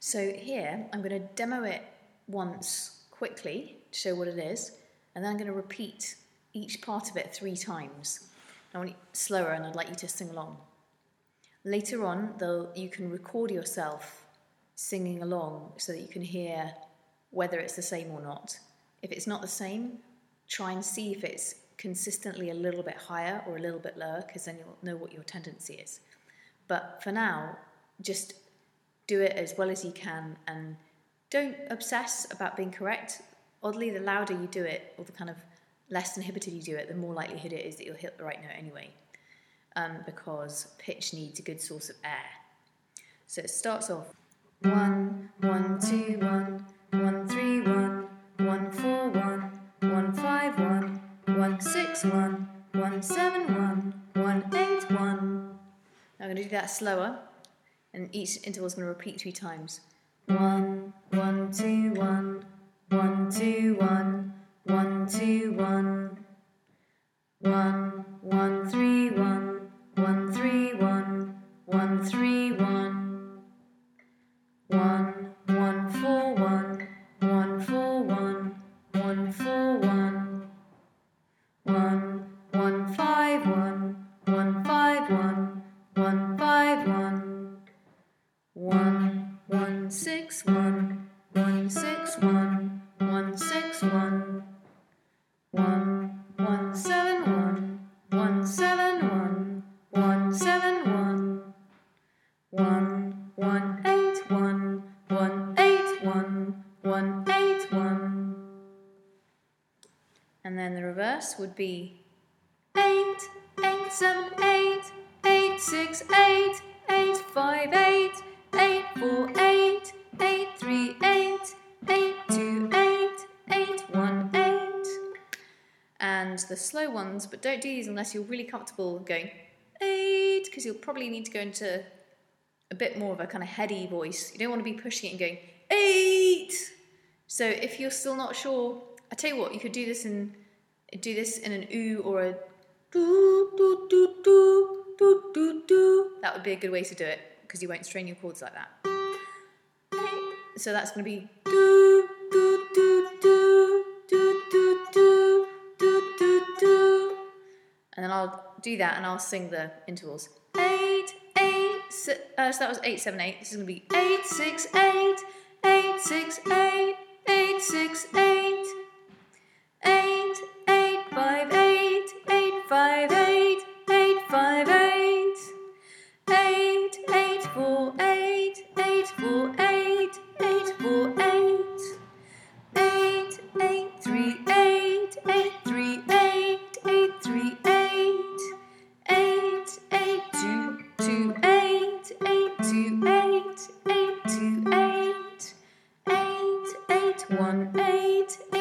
So here, I'm going to demo it once quickly to show what it is, and then I'm going to repeat each part of it 3 times. I want it slower, and I'd like you to sing along. Later on, you can record yourself singing along so that you can hear whether it's the same or not. If it's not the same, try and see if it's consistently a little bit higher or a little bit lower, because then you'll know what your tendency is. But for now, just do it as well as you can and don't obsess about being correct. Oddly, the louder you do it, or the kind of less inhibited you do it, the more likelihood it is that you'll hit the right note anyway, because pitch needs a good source of air. So it starts off 1, 1, 2, 1, 1, 3, 1, 1, 4, 1, 1, 5, 1, 1, 6, 1, 1, 7, 1, 1, 8, 1. Now I'm going to do that slower, and each interval is going to repeat 3 times. 1, 1, 2, 1, 1, 2, 1, 1, 2, 1, 1, 1, 3, 1, 1, 3, 1, 1, 3, 1, 1, 1, 4, 1, 1, 4, 1, 1, 4, 1, 1, 1, 5, 1, 1, 5, 1, 1, 5, 1, 1, 1, 6, 1, 1, 6, 1, 1, 6, 1, 1, 1, 7, 1, 1, 7, 1, 1, 7, 1, 1, 1, 8, 1, 1, 8, 1, 1, 8, 1. And then the reverse would be 8, 8, 7, 8, 8, 6, 8, 8, 5, 8, 8, 4, 8, 8, 3, 8, 8, 2, 8, 8, 1, 8. And the slow ones, but don't do these unless you're really comfortable going 8, because you'll probably need to go into a bit more of a kind of heady voice. You don't want to be pushing it and going 8. So if you're still not sure, I tell you what, you could do this in an oo or a do do do do do do do. That would be a good way to do it, because you won't strain your chords like that. So that's going to be do do do do do do do do do do, and then I'll do that and I'll sing the intervals. 8, 8, so that was 8, 7, 8. This is going to be 8, 6, 8, 8, 6, 8, 8, 6, 8, 8, 8, 5, 8, 8, 5, 8, 8, 5, 8, 8, 8, 4, 8, 8, 4, 8, 8, 4, 8, 8, 8, 3, 8, 8, 3, 8, 8, 3, 8, 8, 8, 2, 2, 8, 8, 2, 8, 8, 2, 8, 8, 8, 1, 8,